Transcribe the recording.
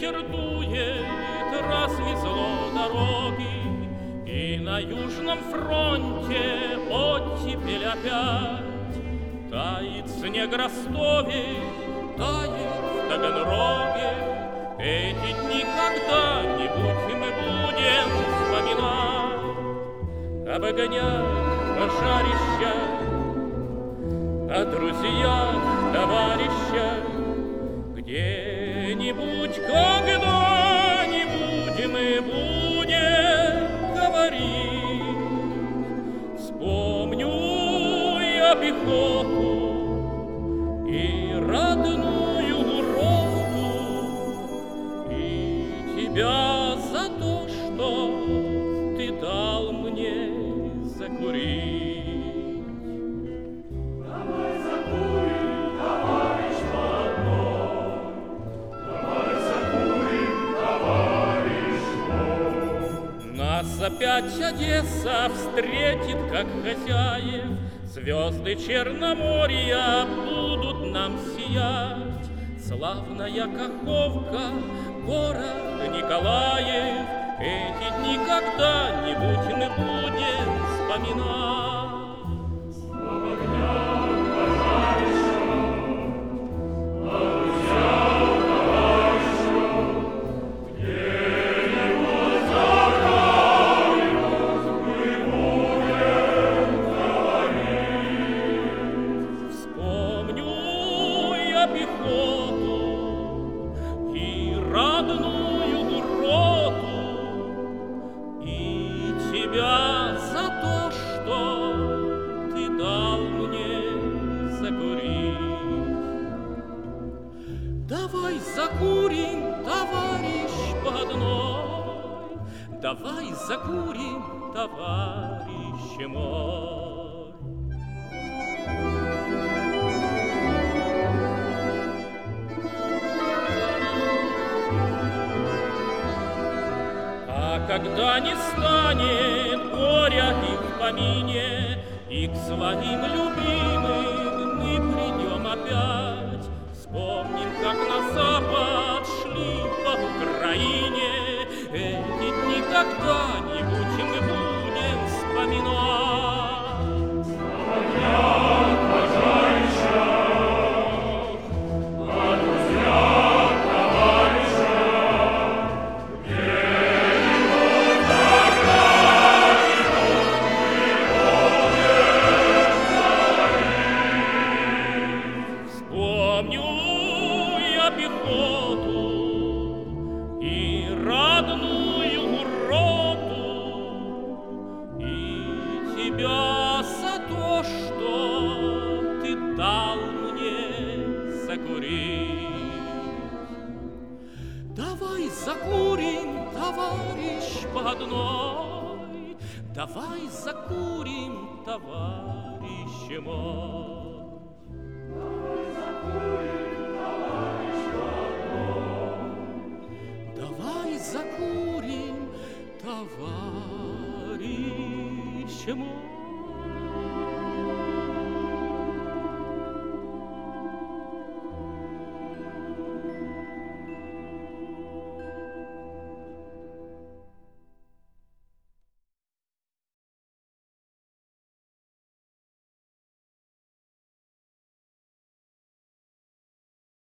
ветер дует, развезло дороги, и на Южном фронте оттепель опять. Тает снег в Ростове, тает в Таганроге. Эти дни когда-нибудь мы будем вспоминать об огнях пожарища, о друзьях, товарищах. Где-нибудь, когда-нибудь мы будем говорить. Вспомню я пехоту и родную роту, и тебя за то, что ты дал мне закурить. Нас опять Одесса встретит, как хозяев. Звезды Черноморья будут нам сиять. Славная Каховка, город Николаев. Эти дни когда-нибудь мы будем вспоминать. Пехоту и родную роту, и тебя за то, что ты дал мне закурить. Давай закурим, товарищ подной, давай закурим, товарищ мой. Когда не станет горя и в помине, и к своим любимым мы придем опять. Вспомним, как на запад шли по Украине. Эти дни когда-нибудь мы будем вспоминать. Помню я пехоту и родную роту, и тебя за то, что ты дал мне закурить. Давай закурим, товарищ подной, давай закурим, товарищ мой. Закурим, товарищ мой.